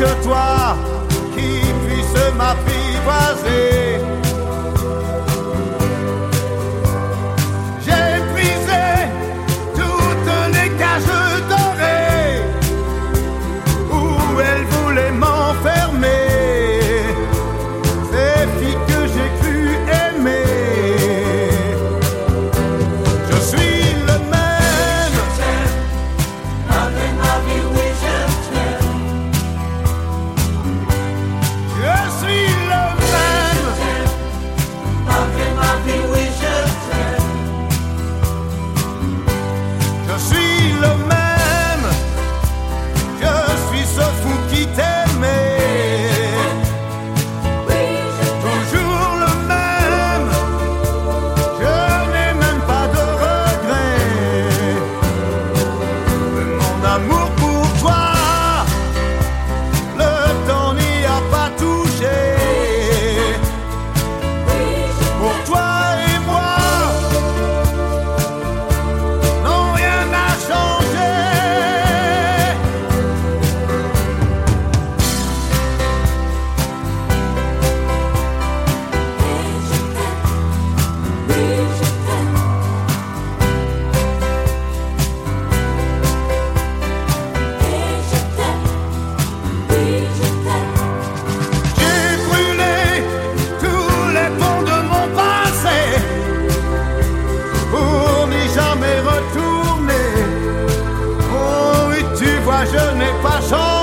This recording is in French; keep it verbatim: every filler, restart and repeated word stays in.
de toi qui puisse m'apprivoiser. J'ai brisé toutes les cages dorées où elles voulaient m'enfermer. Ces filles que j'ai cru aimer. Je suis le même. Je t'aime, malgré ma vie, oui je t'aime. Je suis le même. Je t'aime, malgré ma vie, oui je t'aime. Je suis le même. Je suis ce fou qui t'aimait. Toujours le même. Je n'ai même pas de regrets. Mon amour pour toi, le temps n'y a pas touché. Pour toi et moi, non, rien n'a changé. J'ai brûlé tous les ponts de mon passé pour n'y jamais retourner. Oh oui, tu vois, je n'ai pas changé.